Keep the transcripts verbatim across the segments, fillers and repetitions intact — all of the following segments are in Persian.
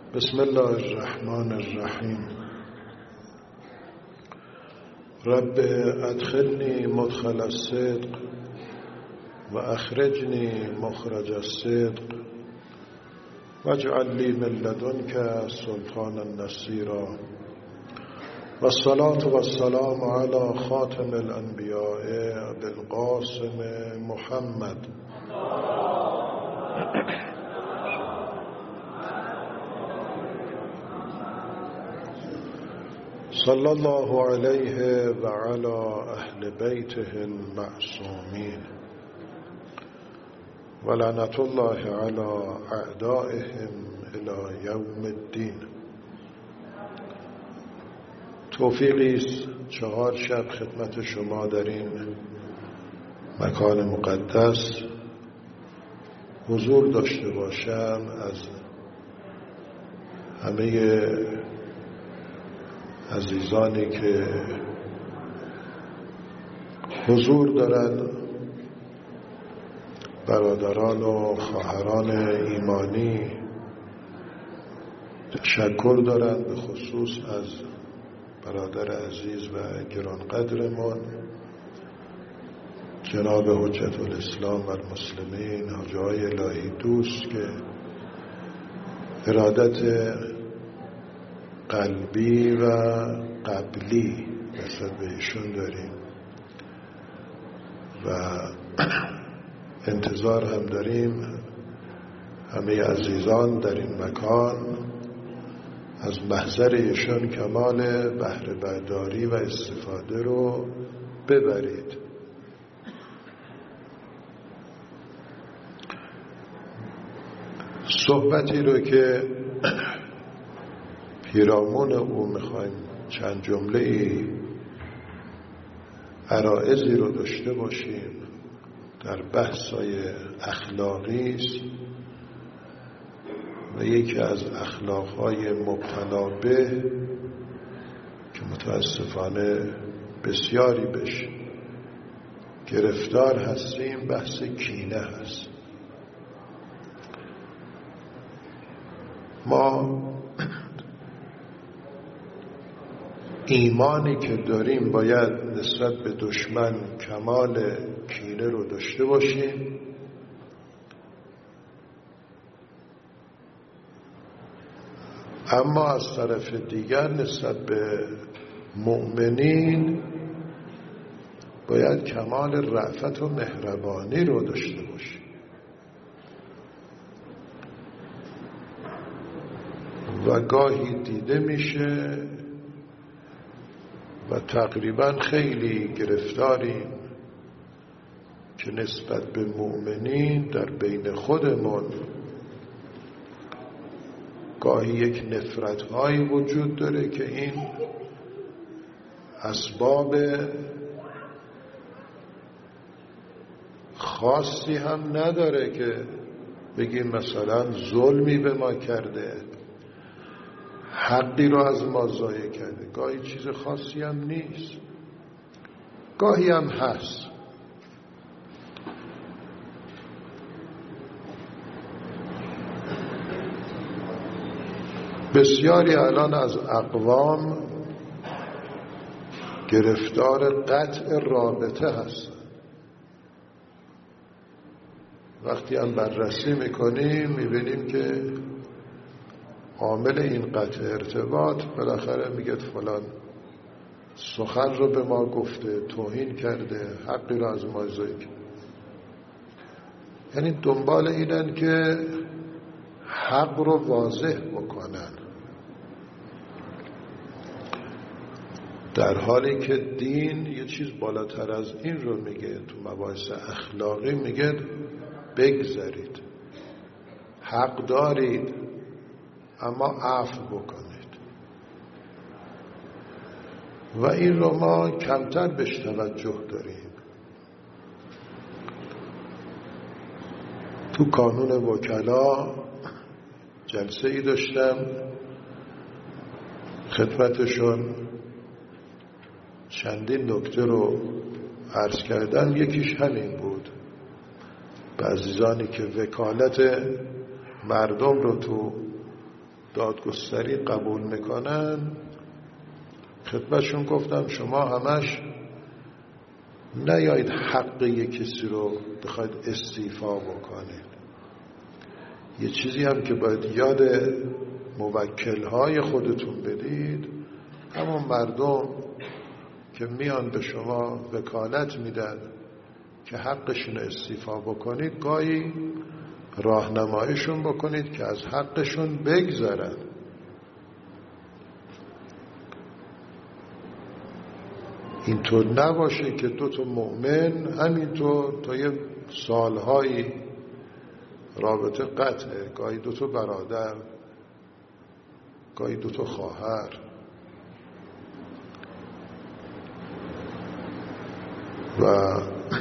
بسم الله الرحمن الرحیم. رب ادخلنی مدخل الصدق و اخرجنی مخرج الصدق واجعل لی من لدنک سلطانا نصیرا. والصلاة والسلام علی خاتم الانبیاء بالقاسم محمد صلی الله علیه و علی اهل بیته المعصومین و لعنت الله علی اعدائهم الی یوم الدین. توفیقی است چهار شب خدمت شما در این مکان مقدس حضور داشته باشم. از همه عزیزانی که حضور دارند، برادران و خواهران ایمانی، تشکر دارند، به خصوص از برادر عزیز و گرانقدرمان جناب حجت الاسلام و المسلمین حاجی آقای الهی دوست که ارادت قلبی و قبلی نسبت به ایشون داریم و انتظار هم داریم همه عزیزان در این مکان از محضر ایشون کمال بهره برداری و استفاده رو ببرید. صحبتی رو که پیرامون او میخوایم چند جمله ای عرائضی رو داشته باشیم در بحثای اخلاقی است و یکی از اخلاقهای مبتلا به که متاسفانه بسیاری بهش گرفتار هستیم بحث کینه هست. ما ایمانی که داریم باید نسبت به دشمن کمال کینه رو داشته باشیم، اما از طرف دیگر نسبت به مؤمنین باید کمال رأفت و مهربانی رو داشته باشیم. و گاهی دیده میشه و تقریبا خیلی گرفتاریم که نسبت به مؤمنین در بین خودمون گاهی یک نفرت‌هایی وجود داره که این اسباب خاصی هم نداره که بگیم مثلا ظلمی به ما کرده، حقی رو از ما ضایع کرده. گاهی چیز خاصی هم نیست، گاهی هم هست. بسیاری الان از اقوام گرفتار قطع رابطه هستن. وقتی هم بررسی میکنیم میبینیم که عامل این قطع ارتباط بالاخره میگه فلان سخن رو به ما گفته، توهین کرده، حقی رو از ما ضایع کرده. یعنی دنبال اینن که حق رو واضح بکنن، در حالی که دین یه چیز بالاتر از این رو میگه. تو مباحث اخلاقی میگه بگذارید، حق دارید اما عفو بکنید و این رو ما کمتر بهش توجه داریم. تو کانون وکلا جلسه ای داشتم خدمتشون، چندین نکته رو عرض کردم. یکیش همین بود، به عزیزانی که وکالت مردم رو تو دادگستری قبول میکنن، خدمتشون گفتم شما همش نیایید حق یک کسی رو بخواید استیفا بکنید. یه چیزی هم که باید یاد موکلهای خودتون بدید، همون مردم که میان به شما وکالت میدن که حقشون استیفا بکنید، گاهی راهنماییشون بکنید که از حقشون بگذرن. اینطور نباشه که دو تا مؤمن همینطور تا یه سالهایی رابطه قطعه، گاهی دو تا برادر، گاهی دو تا خواهر، و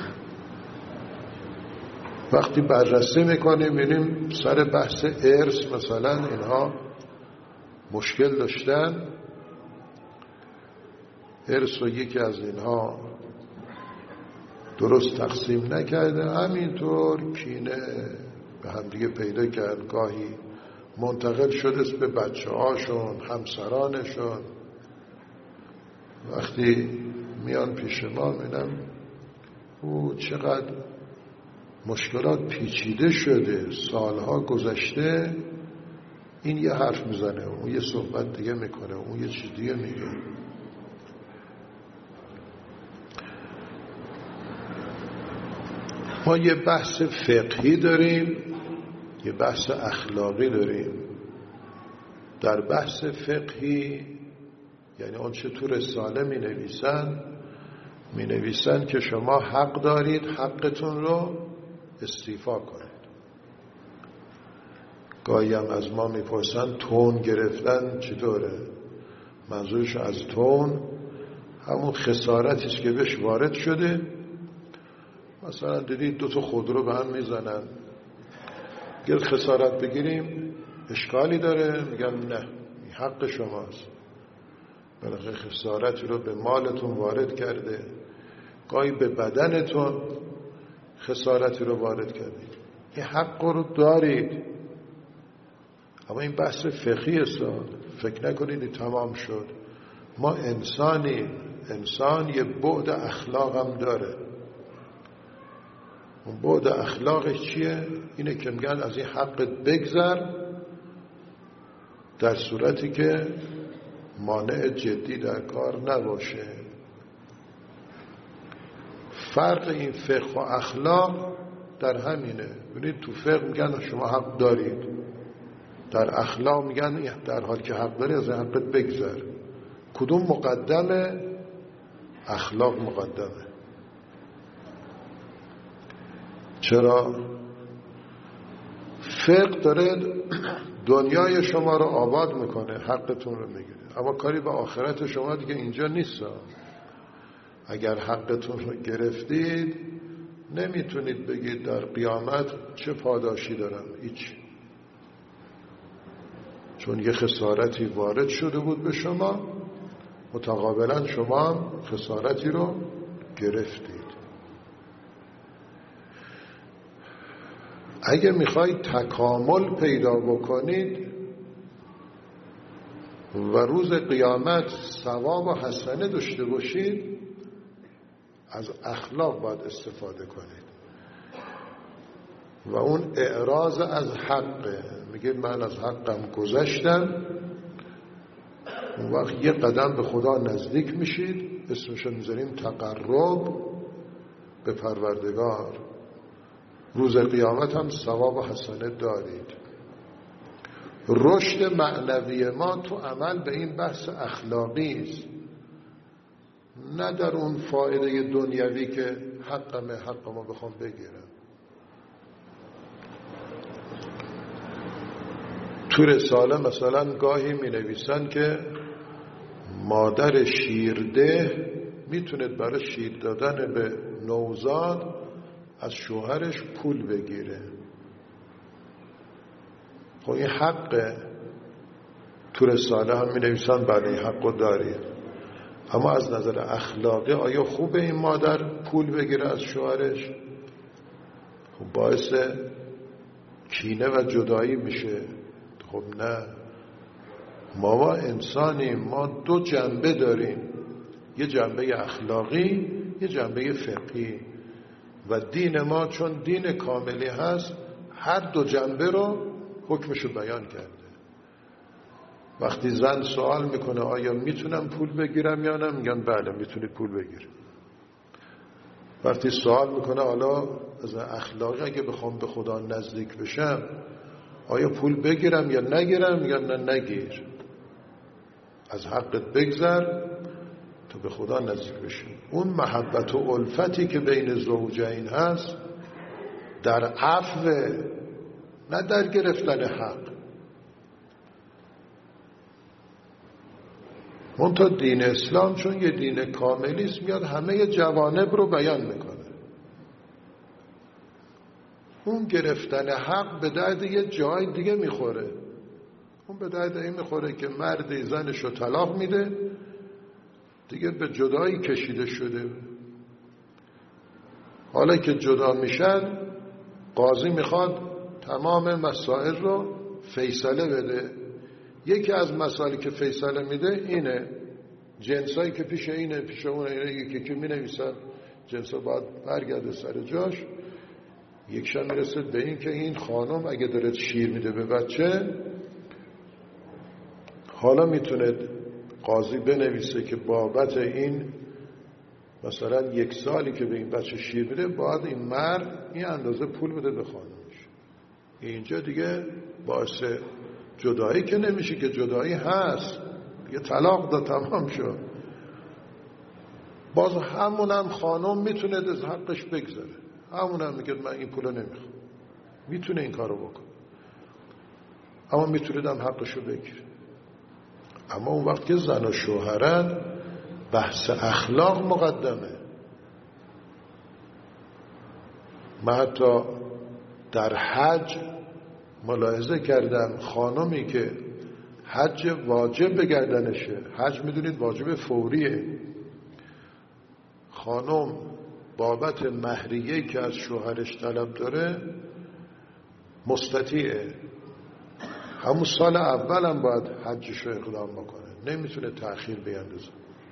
وقتی بررسی میکنیم میبینیم سر بحث ارث مثلا اینها مشکل داشتن، ارث رو یکی از اینها درست تقسیم نکرده، همینطور کینه به همدیگه پیدا کرد، گاهی منتقل شده به بچه هاشون، همسرانشون. وقتی میان پیش ما میبینم او چقدر مشکلات پیچیده شده، سالها گذشته، این یه حرف میزنه، اون یه صحبت دیگه میکنه، اون یه چیز دیگه میگه. ما یه بحث فقهی داریم، یه بحث اخلاقی داریم. در بحث فقهی یعنی اون چه تو رساله می نویسن می نویسن که شما حق دارید حقتون رو استیفا کنید. گاهی هم از ما می پرسن تون گرفتن چطوره؟ منظورش از تون همون خسارتیست که بهش وارد شده. مثلا دیدید دو تا خودرو به هم میزنن، گر خسارت بگیریم اشکالی داره؟ میگن نه، این حق شماست، بالاخره خسارتی رو به مالتون وارد کرده، گاهی به بدنتون خسارتی رو وارد کردید، این حق رو دارید. اما این بحث فقهی است، فکر نکنید این تمام شد. ما انسانی، انسان یه بعد اخلاق هم داره. اون بعد اخلاقش چیه؟ اینه که میگن از این حقت بگذر در صورتی که مانع جدی در کار نباشه. فرق این فقه و اخلاق در همینه. ببینید تو فقه میگن شما حق دارید، در اخلاق میگن در حال که حق داری از حقت بگذر. کدوم مقدمه؟ اخلاق مقدمه. چرا؟ فقه داره دنیای شما رو آباد میکنه، حقتون رو میگیره، اما کاری به آخرت شما دیگه اینجا نیست. اگر حقتون رو گرفتید نمیتونید بگید در قیامت چه پاداشی دارم، هیچ، چون یه خسارتی وارد شده بود به شما، متقابلا شما هم خسارتی رو گرفتید. اگه میخواید تکامل پیدا بکنید و روز قیامت ثواب و حسنه داشته باشید، از اخلاق باید استفاده کنید. و اون اعراض از حقه، میگه من از حقم گذشتم، اون وقت یه قدم به خدا نزدیک میشید، اسمشو میذاریم تقرب به پروردگار. روز قیامت هم ثواب و حسنه دارید. رشد معنوی ما تو عمل به این بحث اخلاقی است، نه در اون فایده دنیوی که حقمه حق ما بخوام بگیرم. تو رساله مثلا گاهی می نویسن که مادر شیرده میتونه برای شیر دادن به نوزاد از شوهرش پول بگیره. خب این حقه. تو رساله هم می نویسن بله این حقو دارید، اما از نظر اخلاقی آیا خوبه این مادر پول بگیره از شوهرش؟ خب باعث کینه و جدایی میشه. خب نه، ما ما انسانیم، ما دو جنبه داریم، یه جنبه اخلاقی، یه جنبه فقهی، و دین ما چون دین کاملی هست هر دو جنبه رو حکمشو بیان کرده. وقتی زن سوال میکنه آیا میتونم پول بگیرم یا نه، میگن بله میتونید پول بگیرید. وقتی سوال میکنه حالا از اخلاقی اگه بخوام به خدا نزدیک بشم آیا پول بگیرم یا نگیرم، میگن نه نگیر، از حقت بگذر تا به خدا نزدیک بشی. اون محبت و الفتی که بین زوجین هست در عفو، نه در گرفتن حق. منتها دین اسلام چون یه دین کاملی است میاد همه جوانب رو بیان میکنه. اون گرفتن حق به درد یه جای دیگه میخوره. اون به درد این میخوره که مردی زنش رو طلاق میده، دیگه به جدایی کشیده شده. حالا که جدا میشن قاضی میخواد تمام مسائل رو فیصله بده. یکی از مسائلی که فیصله میده اینه، جنسایی که پیش اینه پیش اون اینه، یکی که می نویسن جنسا باید برگرده سر جاش. یکشان میرسه به این که این خانم اگه داره شیر میده به بچه، حالا میتونه قاضی بنویسه که بابت این مثلا یک سالی که به این بچه شیر میده باید این مرد این اندازه پول بده به خانمش. اینجا دیگه باعث جدایی که نمیشه، که جدایی هست، یه طلاق دا تمام شد. باز همونم خانم میتونه از حقش بگذاره، همونم میگه من این پولو نمیخوام، میتونه این کارو بکنه، اما میتونه هم حقشو بگیره. اما اون وقت که زن و شوهرن بحث اخلاق مقدمه. من حتی در حج ملاحظه کردم خانمی که حج واجب به گردنشه، حج میدونید واجب فوریه، خانم بابت مهریه‌ای که از شوهرش طلب داره مستطیعه، همون سال اول هم باید حجش رو اقدام بکنه، نمیتونه تأخیر بیندازه.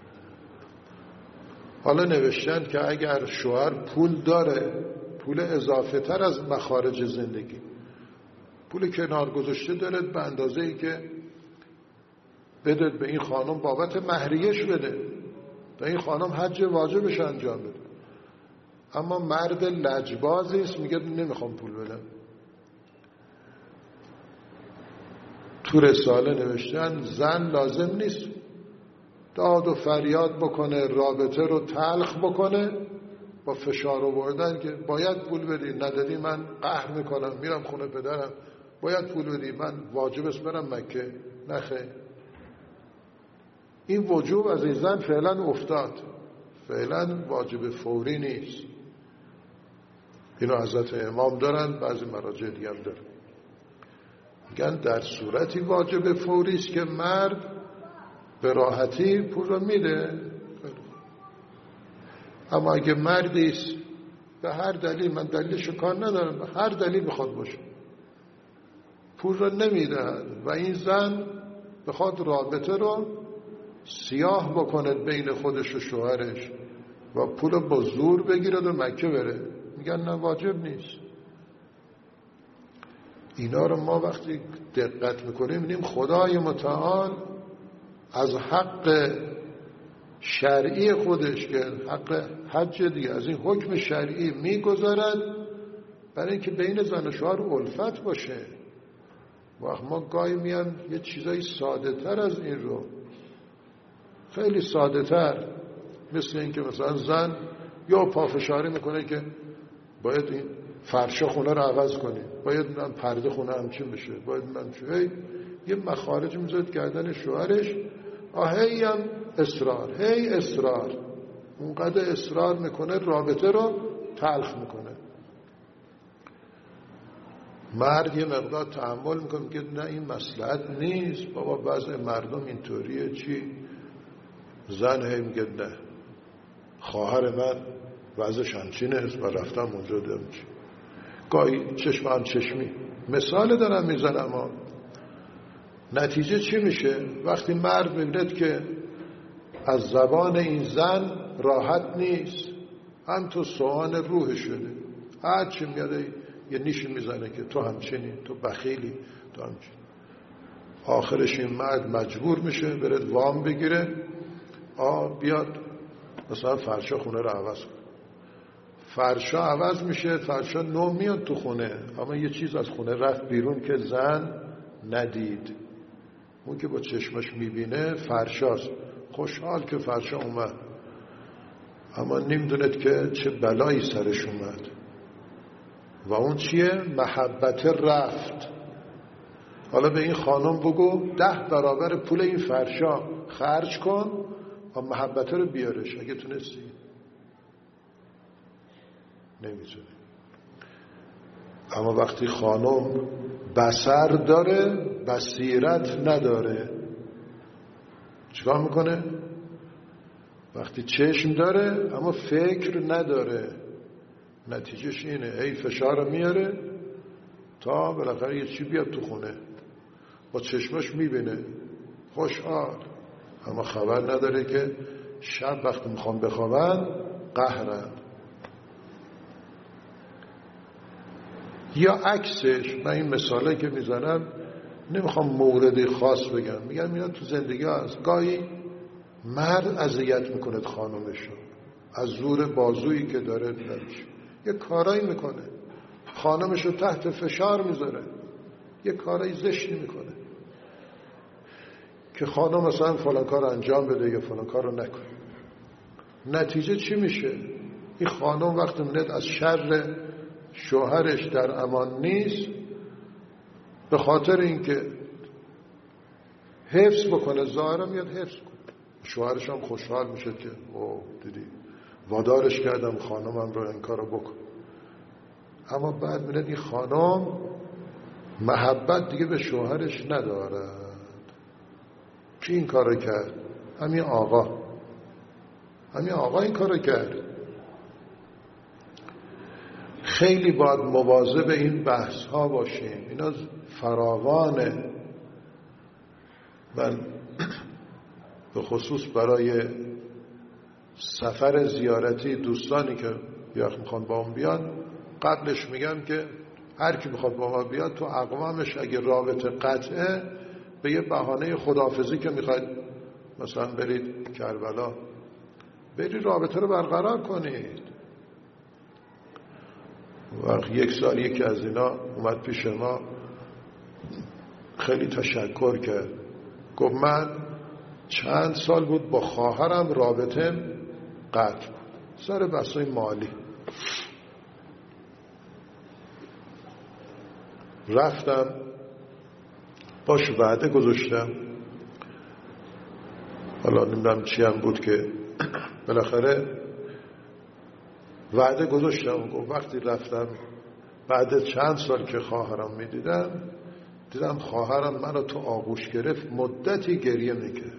حالا نوشتن که اگر شوهر پول داره، پول اضافه تر از مخارج زندگی، پول کنار گذاشته داره به اندازه ای که بده به این خانم بابت مهریه‌اش بده، به این خانم حج واجبش انجام بده. اما مرد لجبازی است میگه نمیخوام پول بدم. تو رساله نوشتن زن لازم نیست داد و فریاد بکنه، رابطه رو تلخ بکنه با فشار آوردن که باید پول بدی، ندادی من قهر میکنم میرم خونه پدرم، باید پول بدی من واجب است برم مکه. نخیر، این وجوب از این زن فعلا افتاد، فعلا واجب فوری نیست. اینو حضرت امام دارن، بعضی مراجع دیگه هم دارن، میگن در صورتی واجب فوری است که مرد به راحتی پول رو میده. اما اگه مردی است به هر دلیل، من دلیلش کار ندارم، به هر دلیل بخواد باشه پول رو نمیدهد و این زن بخواد رابطه رو سیاه بکنه بین خودش و شوهرش و پول رو با زور بگیره و مکه بره، میگن نه واجب نیست. اینا رو ما وقتی دقت میکنیم میبینیم خدای متعال از حق شرعی خودش که حق حج دیگه از این حکم شرعی میگذارد برای اینکه بین زن و شوهر الفت باشه. وقت ما گاهی میان یه چیزای ساده تر از این رو، خیلی ساده تر، مثل این که مثلا زن یا پافشاری میکنه که باید این فرش خونه رو عوض کنیم، باید من پرده خونه همچین بشه، باید من چه، یه مخارج میذارد گردن شوهرش. هی هم اصرار، هی اصرار، اونقدر اصرار میکنه رابطه رو تلخ میکنه. مرد یه مقدار تحمل میکنه که نه این مصلحت نیست، بابا بعضی مردم اینطوریه چی. زن هی میگه نه خواهر من وضعش همچینه است و رفتم اونجا دارم چی. گاهی چشم هم چشمی مثال دارم میزنم ها. نتیجه چی میشه؟ وقتی مرد میبیند که از زبان این زن راحت نیست، هم تو سوهان روح شده، هر چی میاده یه نیشی میزنه که تو همچنین، تو بخیلی، تو همچنین. آخرش این مرد مجبور میشه برد وام بگیره، آ بیاد مثلا فرشا خونه رو عوض کنه. فرشا عوض میشه، فرشا نو میاد تو خونه، اما یه چیز از خونه رفت بیرون که زن ندید. اون که با چشمش میبینه فرشاست، خوشحال که فرشا اومد، اما نمیدوند که چه بلایی سرش اومد. و اون چیه؟ محبت رفت. حالا به این خانم بگو ده برابر پول این فرشا خرج کن و محبت رو بیارش اگه تونستی. نمیتونه. اما وقتی خانم بصر داره بصیرت نداره، چیکار میکنه؟ وقتی چشم داره اما فکر نداره، نتیجهش اینه ای فشار میاره تا بالاخره یه چی بیاد تو خونه، با چشمش میبینه خوشحال، اما خبر نداره که شب وقتی میخوام بخوابن قهرن. یا عکسش. من این مثاله که میزنم نمیخوام موردی خاص بگم، میگم اینا تو زندگی هست. گاهی مرد اذیت میکنه خانومشو، از زور بازویی که داره نمیشه، یه کارایی میکنه خانومشو تحت فشار میذاره، یه کارایی زشتی میکنه که خانم مثلا فلان کار انجام بده یا فلان کار رو نکنه. نتیجه چی میشه؟ این خانم وقتی میاد از شر شوهرش در امان نیست، به خاطر اینکه حفظ بکنه ظاهرا میاد حفظ کنه، شوهرش هم خوشحال میشه که او دیدی وادارش کردم خانمم رو این کارو بکن. اما بعد میاد این خانم محبت دیگه به شوهرش ندارد. کی این کارو کرد؟ همین آقا. همین آقا این کارو کرد. خیلی باید مواظب این بحث ها باشیم، اینا فراوانه. من به خصوص برای سفر زیارتی دوستانی که بیاخ میخوان با هم بیان، قبلش میگم که هر کی میخواد با ما بیاد تو اقوامش اگه رابطه قطعه، به یه بهانه خداحافظی که میخواید مثلا برید کربلا، برید رابطه رو برقرار کنید. وقت یک سال یکی از اینا اومد پیش ما، خیلی تشکر کرد، گفت من چند سال بود با خواهرم رابطه قطع بود سر بحثای مالی. رفتم باش وعده گذاشتم، حالا نمیدونم چی هم بود که بالاخره وعده گذاشتم. گفت وقتی رفتم بعد چند سال که خواهرم میدیدم، دیدم خواهرم منو تو آغوش گرفت، مدتی گریه میکرد،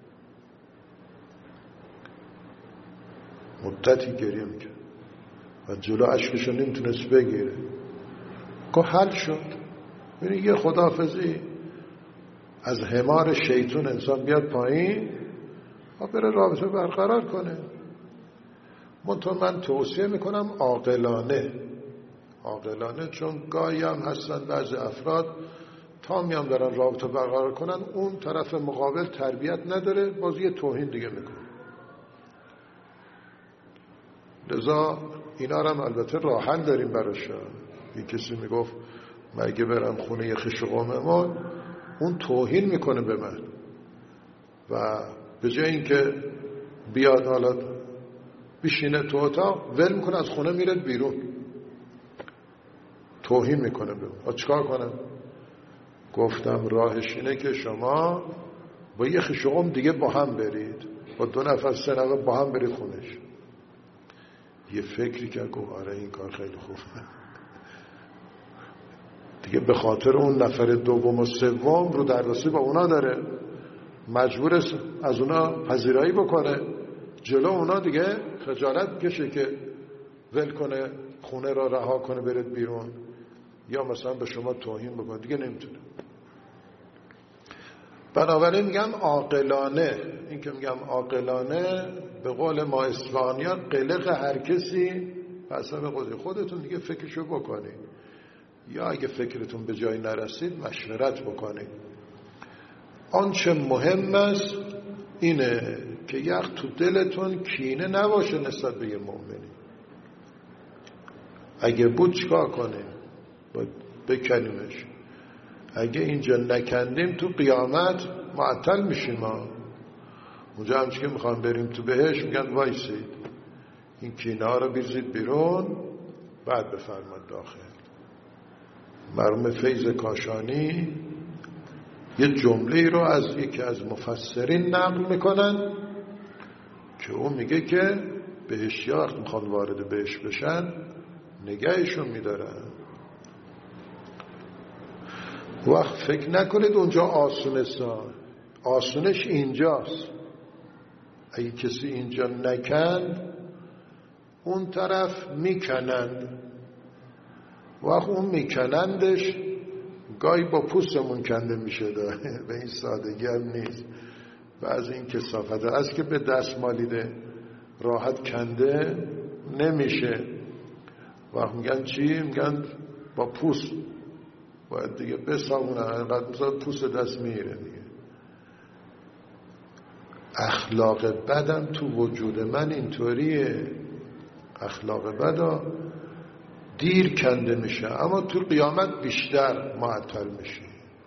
مدتی گریه میکرد و جلو اشکشو نمیتونست بگیره. گفت حل شد. ببین یه خداحافظی از حمار شیطون انسان بیاد پایین و بره رابطه برقرار کنه. منطقه من توصیه میکنم عاقلانه، عاقلانه، چون گاهی هم هستن بعضی افراد تا میام دارن رابطه برقرار کنن، اون طرف مقابل تربیت نداره، باز یه توهین دیگه میکنه. لذا اینا رو هم البته راه حل داریم براش. این کسی میگفت من اگه برم خونه یه خش قوممون، اون توهین میکنه به من و به جای اینکه بیاد حالا بشینه تو اتاق، ول میکنه از خونه میره بیرون، توهین میکنه به من. چیکار کنم؟ گفتم راهش اینه که شما با یه خش قوم دیگه با هم برید، با دو نفر سه نفر با هم برید خونش. یه فکری که گفت آره این کار خیلی خوبه دیگه، به خاطر اون نفر دوم و سوم رو دردستی با اونا داره، مجبور از اونا پذیرایی بکنه، جلو اونا دیگه خجالت کشه که ول کنه خونه را رها کنه برید بیرون، یا مثلا به شما توهین بکنه، دیگه نمیتونه. بنابراین میگم عاقلانه. این که میگم عاقلانه به قول ما اصفهانیان قلق هر کسی حسب قدرت خودتون دیگه فکرشو بکنید، یا اگه فکرتون به جای نرسید مشورت بکنید. آنچه مهم است اینه که یک تو دلتون کینه نباشه نسبت به یه مؤمنی. اگه بود چیکار کنیم؟ بکنیمش. اگه اینجا نکندیم تو قیامت معطل میشیم. ما اونجا همچه که میخوام بریم تو بهش میگن وایسید این کینه ها رو بیرزید بیرون بعد بفرماد داخل. مرحوم فیض کاشانی یه جمله رو از یکی از مفسرین نقل میکنن که اون میگه که بهشتی ها وقت میخوان وارد بهش بشن نگهشون میدارن. وقت فکر نکنید اونجا آسونه سا آسونش اینجاست. اگه کسی اینجا نکند اون طرف میکنند. وقت اون میکنندش گاهی با پوستمون کنده میشه داره. به این سادگی هم نیست. بعضی این کثافت است که به دست مالیده راحت کنده نمیشه. وقت میگن چی؟ میگن با پوست باید دیگه بسامونه. اینقدر مثلا پوست دست میگیره دیگه. اخلاق بدم تو وجود من اینطوریه. اخلاق بدم دیر کنده میشه اما تو قیامت بیشتر معطل میشه.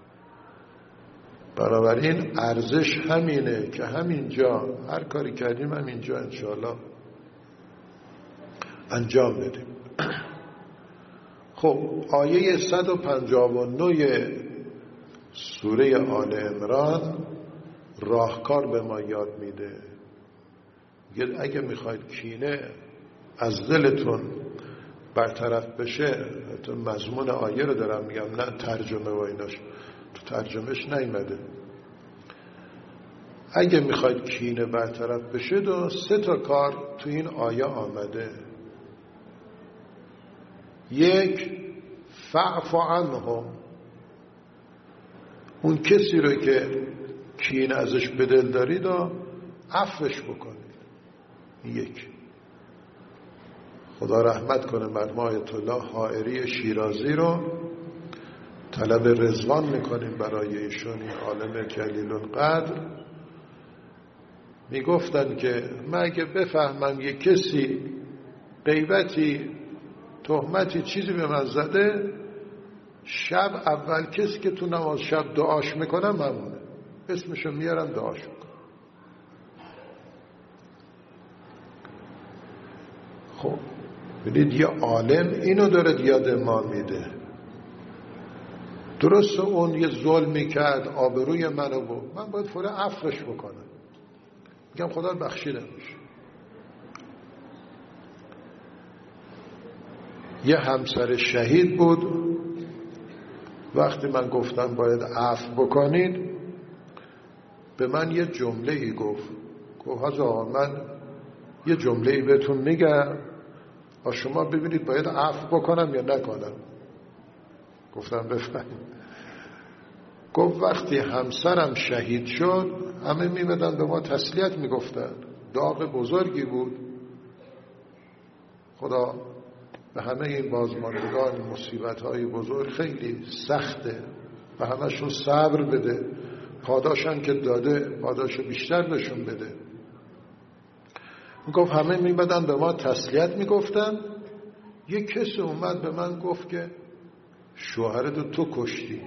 بنابراین ارزش همینه که همینجا هر کاری کردیم همینجا انشاءالله انجام بدیم. خب آیه صد و پنجاه و نه سوره آل عمران راهکار به ما یاد میده. میگه اگه میخواید کینه از دلتون برطرف بشه، تو مضمون آیه رو دارم میگم نه ترجمه و ایناش، تو ترجمهش نیامده. اگه میخواید کینه برطرف بشه دو سه تا کار تو این آیه آمده. یک، فاعف عنهم، اون کسی رو که کینه ازش به دل دارید و عفوش بکنید. یک، خدا رحمت کنه مرحوم آیت الله حائری شیرازی رو طلب رضوان میکنیم برای ایشون، این عالم جلیل القدر. میگفتن که من اگه بفهمم یه کسی غیبتی تهمتی چیزی به من زده، شب اول کسی که تو نماز شب دعاش میکنم همونه، اسمشو میارم دعاش میکنم. خب ببینید یه عالم اینو داره یاد ما میده. درسته اون یه ظلمی کرد، آبروی منو بود، من باید فوری عفوش بکنم، میگم خدا بخشیدمش. یه همسر شهید بود، وقتی من گفتم باید عفو بکنید به من یه جمله ای گفت گفت حاج آقا من یه جمله ای بهتون میگم و شما ببینید باید عفو بکنم یا نکنم. گفتم بفرمایید. گفت وقتی همسرم شهید شد همه میمدن به ما تسلیت میگفتن، داغ بزرگی بود، خدا به همه این بازماندگان مصیبت‌های بزرگ خیلی سخته و همشون صبر بده، پاداشم که داده پاداش بیشتر بهشون بده. گفت همه میمدن به ما تسلیت میگفتن. یک کسی اومد به من گفت که شوهرتو تو کشتی.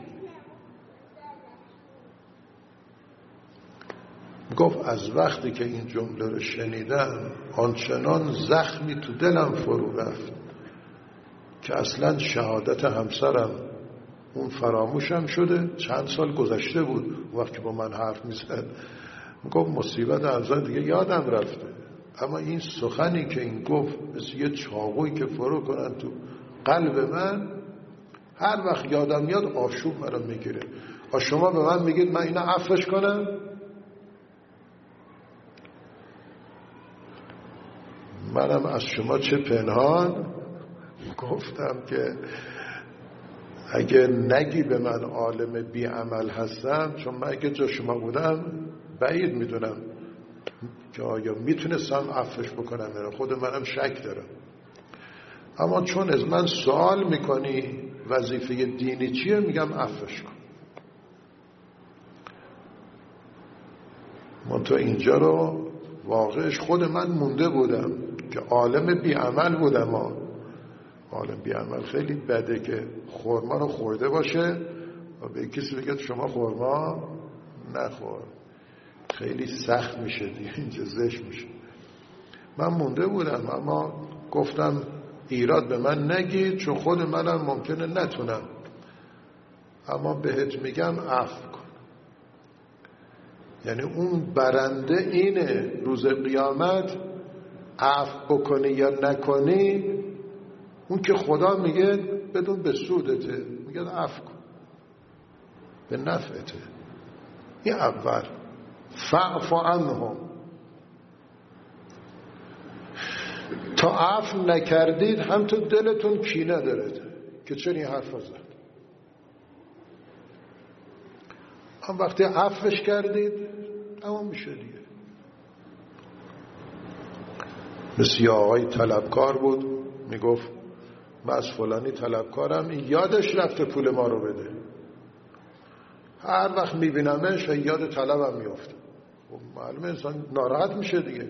گفت از وقتی که این جمله رو شنیدم آنچنان زخمی تو دلم فرو رفت که اصلا شهادت همسرم اون فراموشم شده. چند سال گذشته بود وقتی با من حرف میزد. گفت مصیبت همسر دیگه یادم رفته، اما این سخنی که این گفت مثل یه چاقویی که فرو کنن تو قلب من، هر وقت یادم میاد آشوب منو میگیره. و شما به من میگید من اینو عفوش کنم؟ منم از شما چه پنهان گفتم که اگه نگی به من عالم بی عمل هستم، چون من اگه جا شما بودم بعید میدونم که آیا میتونستم عفوش بکنم، یعنی خود منم شک دارم. اما چون از من سوال میکنی وظیفه دینی چیه، میگم عفوش کن. من تو اینجا رو واقعش خود من مونده بودم که عالم بی عمل بودم. ها عالم بی عمل خیلی بده که خورما رو خورده باشه و به کسی بگه شما خورما نخور، خیلی سخت میشه دیگه، اینجا زشت میشه. من مونده بودم، اما گفتم ایراد به من نگید، چون خود منم ممکنه نتونم، اما بهت میگم عفو کن. یعنی اون برنده اینه روز قیامت، عفو بکنی یا نکنی، اون که خدا میگه بدون به سودته، میگه عفو کن به نفعته. این اول فاعف عنهم. تا عفو نکردید هم تو دلتون کینه دارد که چرا این حرف زد. هم وقتی عفوش کردید تمام میشه دیگه. مثل یه آقای طلبکار بود، میگفت من از فلانی طلبکارم، این یادش رفته پول ما رو بده، هر وقت میبینمش یاد طلبم میفته. معلومه انسان ناراحت میشه دیگه.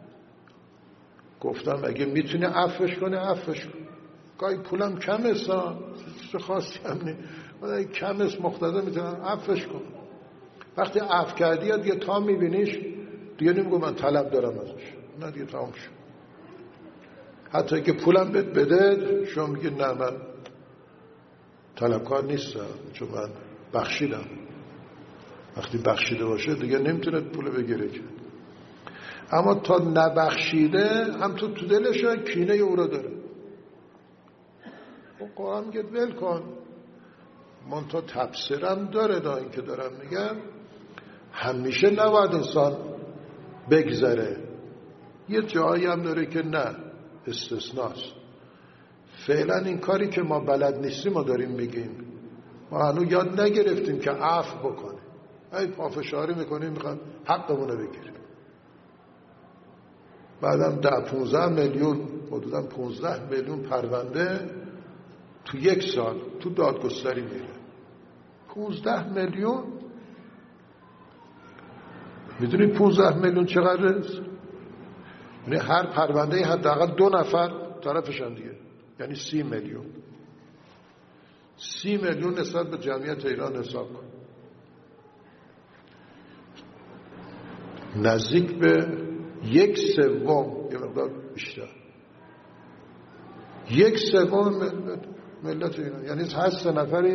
گفتم اگه میتونی عفوش کنی عفوش کن، گاهی پولم کم است، چه خاصی هم نی، اگه کم است مقتضا میتونم عفوش کن. وقتی عفو کردی یا دیگه تا میبینیش دیگه نمیگو من طلب دارم ازش، نه دیگه تمام شد. حتی که پولم بهت بده شما میگه نه من طلبکار نیستم، چون من بخشیدم. وقتی بخشیده باشه دیگه نمیتونه پول بگیره که. اما تا نبخشیده هم تو تو دلش کینه او رو داره. و قرآن میگه ول کن. من تا تفسیرم داره، دا این که دارم میگم همیشه نباید انسان بگذره. یه جایی هم داره که نه، استثناست. فعلا این کاری که ما بلد نیستیم ما داریم میگیم، ما هنوز یاد نگرفتیم که عفو بکنیم. ای پافشاری میکنیم میخوان حقمونو بگیریم. بعدم ده پونزده میلیون حدوداً پونزده میلیون پرونده تو یک سال تو دادگستری میره. پونزده میلیون. میدونی پونزده میلیون چقدره؟ یعنی هر پرونده حداقل دو نفر طرفشن دیگه، یعنی سی میلیون. سی میلیون نسبت به جمعیت ایران حساب کن، نزدیک به یک سوم، یه مقدار بیشتر، یک سوم ملت ایران. یعنی هر سه نفری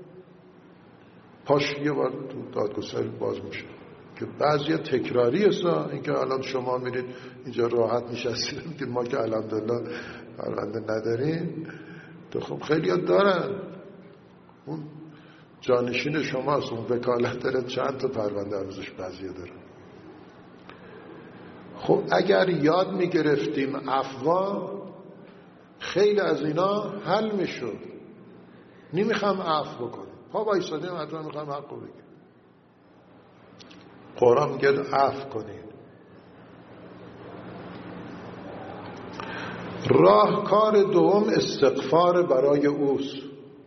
پاش یه بار تو دادگستری باز میشه که بعضی تکراری است. این که الان شما میرید اینجا راحت نشستید که ما که الحمدلله پرونده نداریم، تو خب خیلی ها دارن. اون جانشین شماست، اون وکالت داره، چند تا پرونده ارزش بعضی ها داره. خب اگر یاد میگرفتیم عفوا، خیلی از اینا حل میشد. نمیخوام عفو بکنم، پا وایسادیم حتما میخوام حقو بگیم. قرآن میگه عفو کنید. راهکار دوم استغفار برای اوست.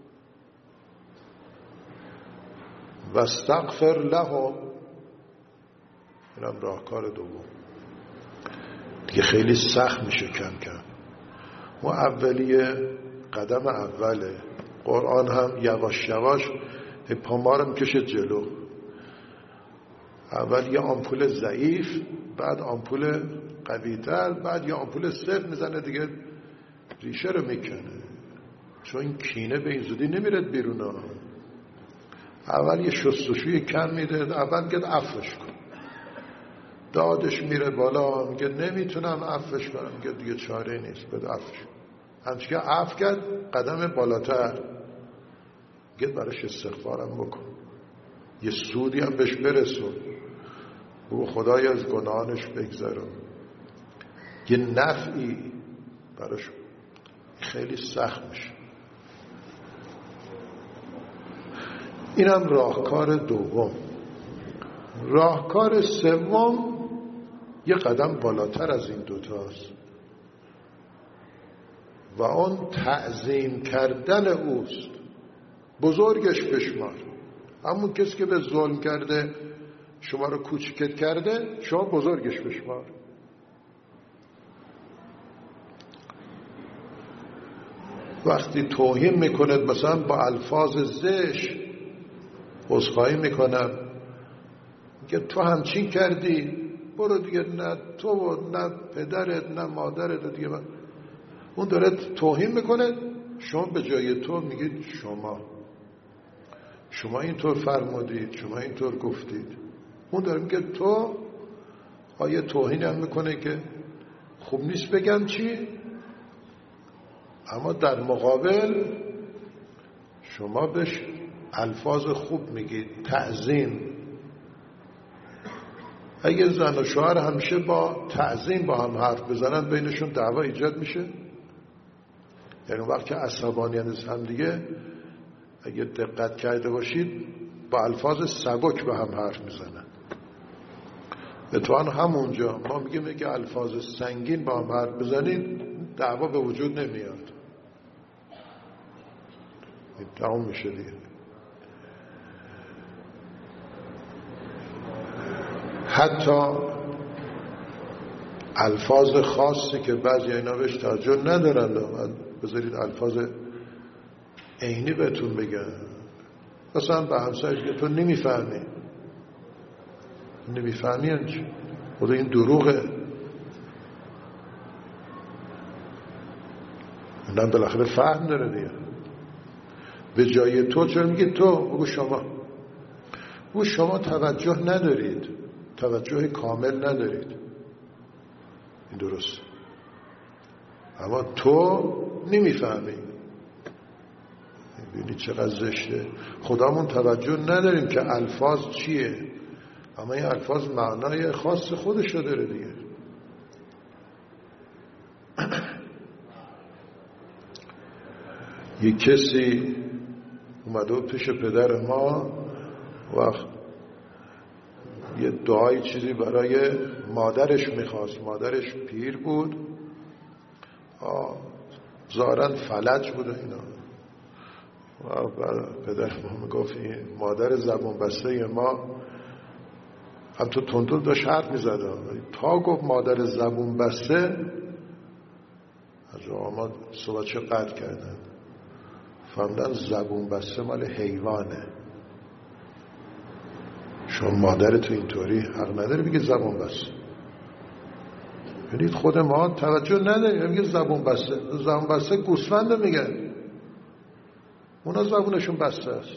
و استغفر لهم. اینم راهکار دوم. دیگه خیلی سخت میشه کم کم. ما اولیه قدم اوله. قرآن هم یواش یواش پا ما رو میکشه جلو. اول یه آمپول ضعیف، بعد آمپول قوی‌تر، بعد یه آمپول صفر میزنه دیگه ریشه رو میکنه. چون کینه به این زودی نمیرد بیرون ها. اول یه شستشوی کم میده، اول میگه عفوش کن، دادش میره بالا، میگه نمیتونم عفوش کنم، میگه دیگه چاره نیست بده عفوش. همچنین که عفو کرد قدم بالاتر میگه براش استغفارم بکن، یه سودی هم بهش برسون، او خدای از گناهانش بگذارم، یه نفعی براش. خیلی سخت میشه. اینم راهکار دوم. راهکار سوم یه قدم بالاتر از این دوتاست و اون تعظیم کردن اوست. بزرگش بشمار. همون کسی که به ظلم کرده شما رو کوچکت کرده، شما بزرگش بشمار. وقتی توهین میکند مثلا با الفاظ زشت، عذرخواهی میکنم، میگه تو همچین کردی، برو دیگه، نه تو نه پدرت نه مادرت دیگه. اون داره توهین میکنه، شما به جای تو میگید شما شما اینطور فرمودید، شما اینطور گفتید. اون داره میگه تو. آیه توهین هم میکنه که خوب نیست بگم چی، اما در مقابل شما بهش الفاظ خوب میگید، تعظیم. اگه زن و شوهر همیشه با تعظیم با هم حرف بزنن، بینشون دعوا ایجاد میشه. یعنی وقتی که عصبانیت از هم دیگه، اگه دقت کرده باشید، با الفاظ سبک به هم حرف میزنن. اتفاقا همونجا ما میگیم که الفاظ سنگین با هم حرف بزنید، دعوا به وجود نمیاد، تمام میشه دیگه. حتی الفاظ خاصی که بعضی اینا بهش توجه ندارن، بذارید الفاظ عینی بهتون بگن. مثلا به همسایش که تو نمیفهمی نمیفهمی یعنی چی؟ خدا این دروغه. اینم بالاخره فهم داره دیگه. به جای تو چرا میگی تو؟ بگو شما. بگو شما توجه ندارید، توجه کامل ندارید. این درست، اما تو نمیفهمی. ببینید چقدر زشته. خدامون توجه نداریم که الفاظ چیه، اما این الفاظ معنای خاص خودشو داره دیگه. یک کسی اومده پیش پدر ما و یه دعای چیزی برای مادرش میخواست. مادرش پیر بود، ظاهراً فلج بود اینا. و پدر ما میگفت این مادر زبون بسته ما هم تو تندتون داشت حرف میزد، تا گفت مادر زبون بسته از آماد صحبت چه قطع کردن، فهمدن زبون بسته مال حیوانه. شما مادر تو اینطوری حق نداره بگید زبون بسته. ببینید خود ما توجه نداریم، میگه زبون بسته. زبون بسته گوسفند رو میگن، اونا زبونشون بسته است.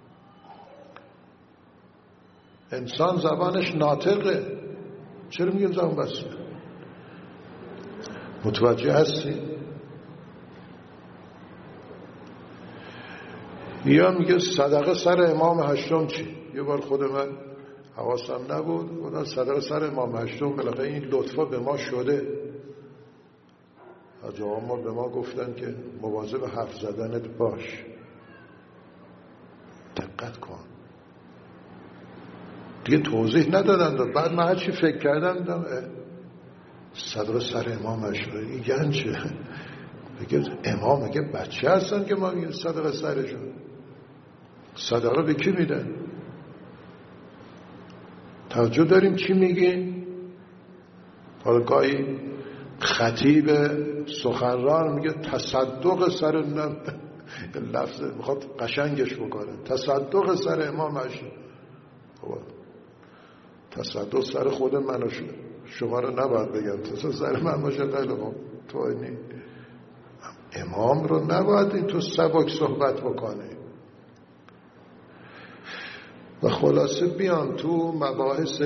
انسان زبانش ناطقه، چرا میگیم زبون بسته؟ متوجه هستی؟ یا میگه صدقه سر امام هشتم چی؟ یه بار خود من حواسم نبود، گفتم صدقه سر امام هشتم، بالاخره این لطفا به ما شده. از ما به ما گفتن که مواظب حرف زدنت باش، دقت کن. دیگه توضیح ندادن. بعد من هرچی فکر کردم دیدم صدقه سر امام هشتم این گنجه. بگه امام مگه بچه هستن که ما میگیم صدقه سرشون؟ صدقه به کی میدن؟ توجه داریم چی میگیم؟ حالا گاهی خطیب سخنران میگه تصدق سر نم، لفظ میخواد قشنگش بکنه، تصدق سر امام هشتم. تصدق سر خود من شما رو نباید بگم، تصدق سر من باشه خیلی خوب. تو اینی امام رو نباید این تو سبک صحبت بکنه. و خلاصه بیان تو مباحث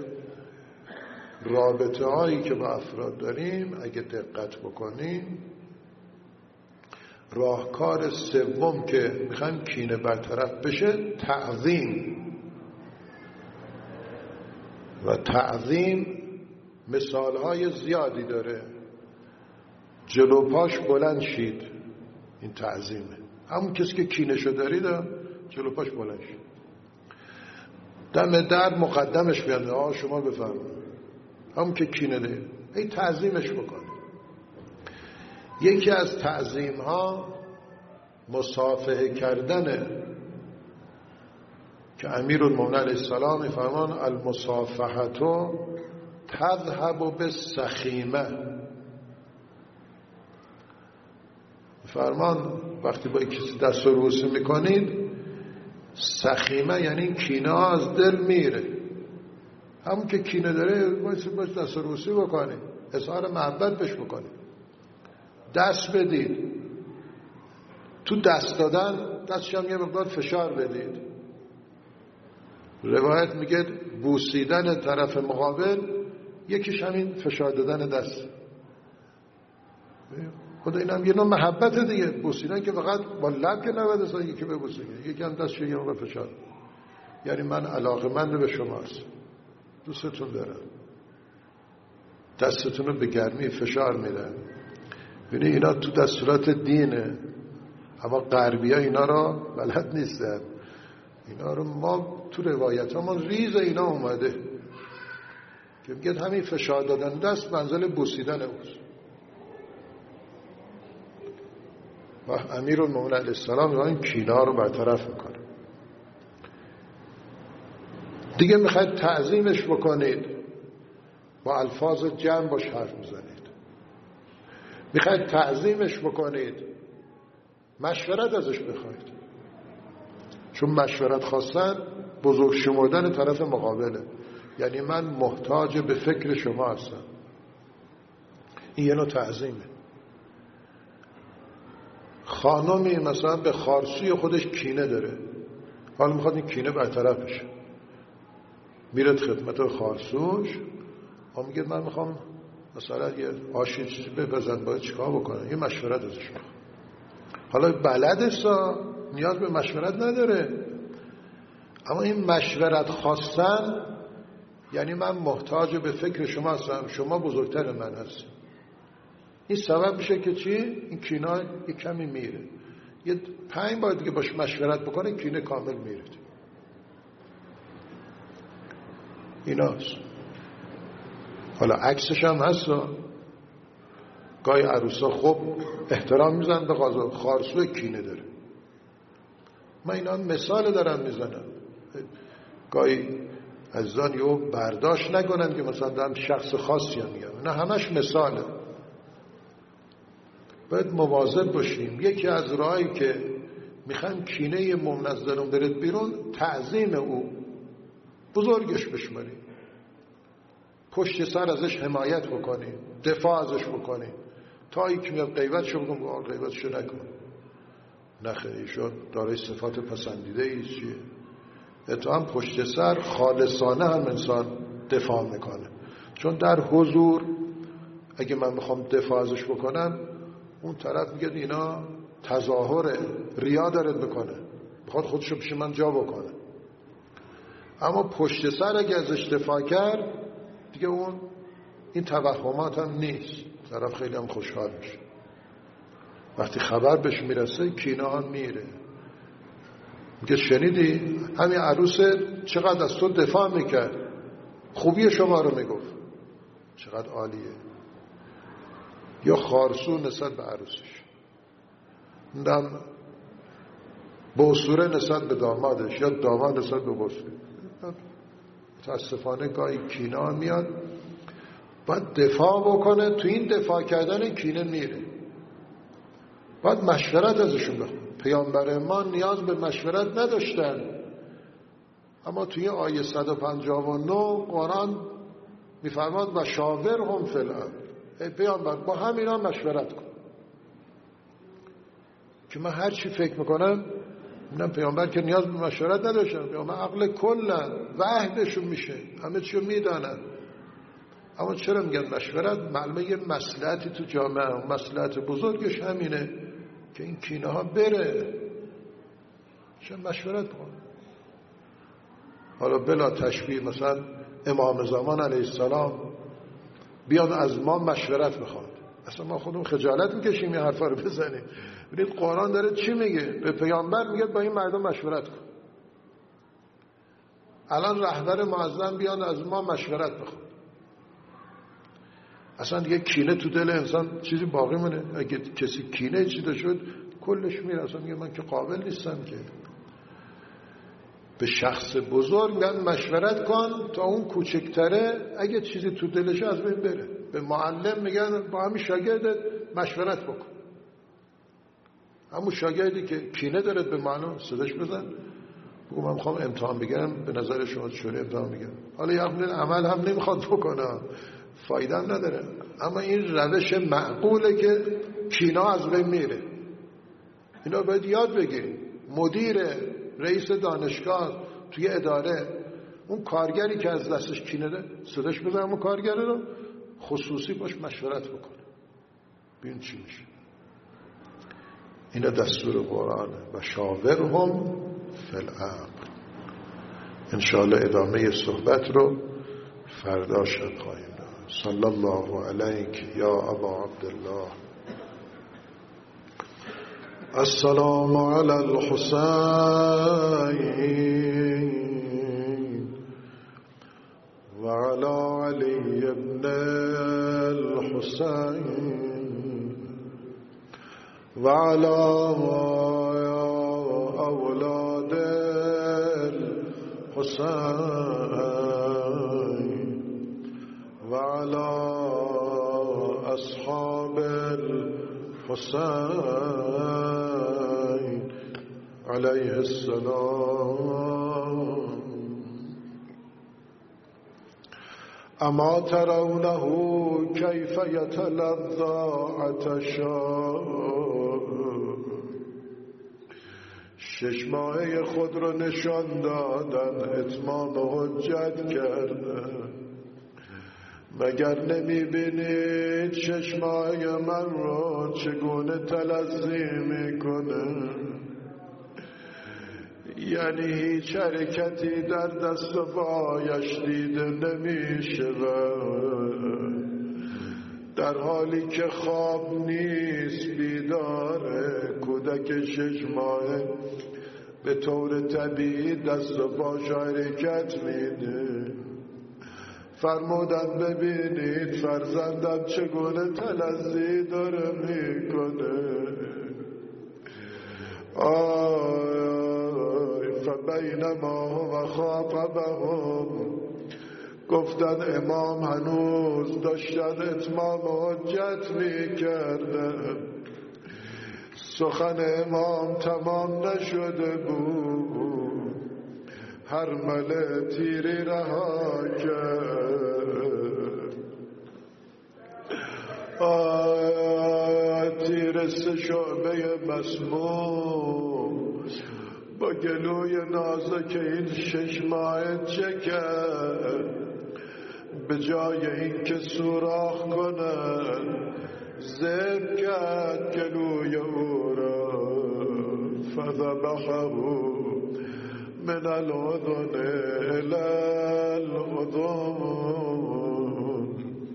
رابطه هایی که با افراد داریم اگه دقت بکنیم، راهکار سوم که میخوایم کینه برطرف بشه تعظیم. و تعظیم مثال های زیادی داره. جلو پاش بلند شید، این تعظیمه. همون کسی که کینه شو دارید جلو پاش بلند شد، دم در مقدمش بیاد، آه شما بفرمایید، همون که کینه ده ای تعظیمش بکنه. یکی از تعظیم ها مصافحه کردنه که امیرالمومنین علیه السلام میفرمان المصافحة تذهب بالسخیمه. فرمان وقتی با کسی دست و بوسه میکنید، سخیمه یعنی کینه از دل میره. همون که کینه داره باید باش دست و بوسه بکنید، اظهار محبت بهش بکنید، دست بدید. تو دست دادن دستش هم یه مقدار فشار بدید. روایت میگه بوسیدن طرف مقابل یکیش همین فشار دادن دست. خدا این هم یه نوع محبت دیگه. بوسیدن که فقط با لب که نباید اصلا یکی ببوسه، یکی هم دستش یه موقع فشار، یعنی من علاقه‌مند به شماست، دوستتون دارم، دستتون رو به گرمی فشار میدن. ببینی اینا تو دستورات دینه، اما غربی ها اینا را بلد نیستن. اینا رو ما تو روایت ها ما ریز اینا اومده که میگه همین فشار دادن دست منزل بوسیدن اوست. و امیرالمومنین علیه السلام این کینا رو برطرف میکنه. دیگه میخواید تعظیمش بکنید، با الفاظ جمع باش حرف میزنید. میخواید تعظیمش بکنید، مشورت ازش بخواید، چون مشورت خواستن بزرگ شمردن طرف مقابله، یعنی من محتاج به فکر شما هستم. این یه نوع تعظیمه. خانمی مثلا به خارسوی خودش کینه داره، حالا میخواد این کینه برطرف بشه، میرد خدمت خارسوش و میگه من میخوام مثلا یه آشی چیزی بپزن، باید چیکار بکنه، یه مشورت ازش بخوام. حالا بلدسا نیاز به مشورت نداره، اما این مشورت خواستن یعنی من محتاج به فکر شما هستم، شما بزرگتر من هست. این سبب میشه که چی؟ این کینه یک کمی میره. یه پنج بار دیگه باش مشورت بکنه کینه کامل میره. ایناست. حالا عکسش هم هست، گاهی عروسا خب احترام میزن به قاضی، خارسو کینه داره. من اینا مثال دارم میزنم، گاهی عزیزان یو برداشت نکنن که مثلا دارم شخص خاصی هم میگم، نه همش مثاله. باید مواظب باشیم. یکی از راهی که میخوایم کینه مومن از دلون برد بیرون، تعظیم او، بزرگش بشماریم، پشت سر ازش حمایت بکنیم، دفاع ازش بکنیم، تا ای که میاد غیبتشو بکنم آن غیبتشو نکن، نخیر ایشون دارای صفات پسندیده ای چیه، اتو هم پشت سر خالصانه هم انسان دفاع میکنه. چون در حضور اگه من بخوام دفاع ازش بکنم، اون طرف میگه اینا تظاهر ریا داره بکنه، بخواد خودشو پیش من جا بکنه. اما پشت سر اگه ازش دفاع کرد دیگه اون این توهمات هم نیست، طرف خیلی هم خوشحال میشه. وقتی خبر بهش میرسه کینه هم میره، میگه شنیدی همین عروس چقدر از تو دفاع میکرد، خوبی شما رو میگفت، چقدر عالیه. یا خارسو نسبت به عروسش، نم بوسوره نسبت به دامادش، یا داماد نسبت به بوسوره. متاسفانه گاهی کینه میاد، باید دفاع بکنه، تو این دفاع کردن کینه میره. باید مشورت ازشون بخون. پیامبر ما نیاز به مشورت نداشتن، اما توی آیه صد و پنجاه و نه قرآن میفرماد و شاورهم فی الامر، ای پیامبر با همینا مشورت کن. که من هر چی فکر میکنم میدونم پیامبر که نیاز به مشورت نداشتن، پیامبر عقل کلن، وحی بهشون میشه، همه چیو میدانن. اما چرا میگن مشورت؟ معلومه یه مصلحتی تو جامعه، مصلحت بزرگش همینه که این کینه ها بره، چرا مشورت کن. حالا بلا تشبیه مثلا امام زمان علیه السلام بیاد از ما مشورت بخواد، اصلا ما خودمون خجالت میکشیم این حرفا رو بزنیم. ببینید قرآن داره چی میگه؟ به پیامبر میگه با این مردم مشورت کن. الان رهبر معظم بیان از ما مشورت بخواد، اصلا دیگه کینه تو دل انسان چیزی باقی مونه؟ اگه کسی کینه چیده شد کلش میره، اصلا میگه من که قابل نیستم که. به شخص بزرگ میگن مشورت کن تا اون کوچکتره اگه چیزی تو دلش از بین بره. به معلم میگن با همین شاگردت مشورت بکن. همون شاگردی که کینه داره به معلم صداش بزن، بگو من میخوام امتحان بگیرم، به نظر شما چطوری امتحان بگیرم؟ حالا یه عمل هم نمیخواد بکنه، فایده هم نداره، اما این روش معقوله که کینا از بین میره. اینا باید یاد بگیریم. مدیر، رئیس دانشگاه، توی اداره، اون کارگری که از دستش کینه ده صداش بزنه، اون کارگر رو خصوصی باش مشورت بکنه ببین چی میشه. اینا دستور قرآنه. و شاورهم فی الامر. انشاءالله ادامه صحبت رو فردا شب خواهیم داشت. صلی الله علیک یا ابا عبدالله. السلام علی الحسین و علی علی ابن الحسین و علی اولاد الحسین و علی اصحاب الحسین علیه السلام. اما ترونه کیف یتلظی عطشا. شش ماهه خود رو نشان دادن، اتمام حجت کردن. مگر نمی بینید شش ماهه من رو چگونه تلظی میکنه؟ یعنی هیچ حرکتی در دست و پایش دیده نمیشه، در حالی که خواب نیست بیداره. کودک شش ماهه به طور طبیعی دست و پاش حرکت میده. فرمودن ببینید فرزندم چگونه تلظی داره میکنه. آی فبینما هو خاطبهم. گفتن امام هنوز داشتن اتمام حجت میکردن، سخن امام تمام نشده بود. هر مله تیری رها کرد. آه تیر سه شعبه مسموم با گلوی نازک این شش ماه چه کرد؟ به جای این که سوراخ کنن زب کرد گلوی او را. فذبحه من الاذن الى الاذن.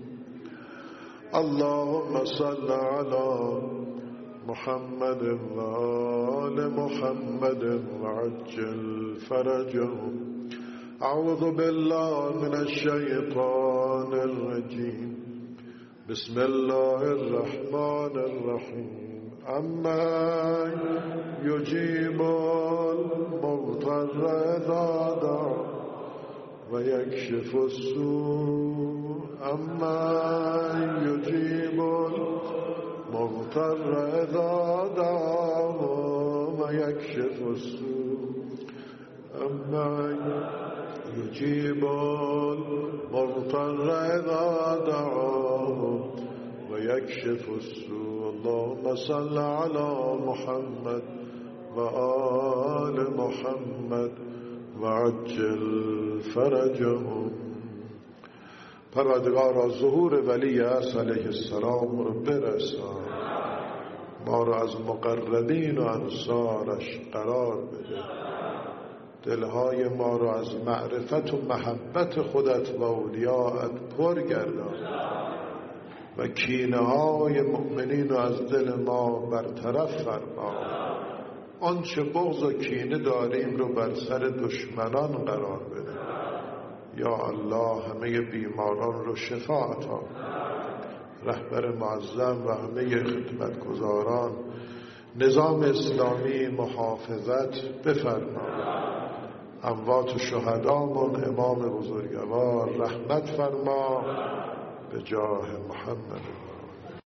اللهم صل على محمد و آل محمد وعجل فرجهم. اعوذ بالله من الشیطان الرجیم. بسم الله الرحمن الرحیم. اما یجیب المضطر اذا دعا و یکشف السوء. اما یجیب المضطر اذا دعا و یکشف السوء. اما یجیب المضطر اذا دعا و یکشف السوء. اللهم صل على محمد و آل محمد و عجل فرجهم. پروردگارا ظهور ولی عصر علیه السلام رو برسان، ما رو از مقربین و انصارش قرار بده. دلهای ما رو از معرفت و محبت خودت و اولیاءت پر گردان. و کینه های مؤمنین رو از دل ما برطرف فرما. آنچه بغض و کینه داریم رو بر سر دشمنان قرار بده. یا الله همه بیماران رو شفا عطا، رهبر معظم و همه خدمتگزاران نظام اسلامی محافظت بفرما. اموات شهدامون امام بزرگوار رحمت فرما به جاه محمد.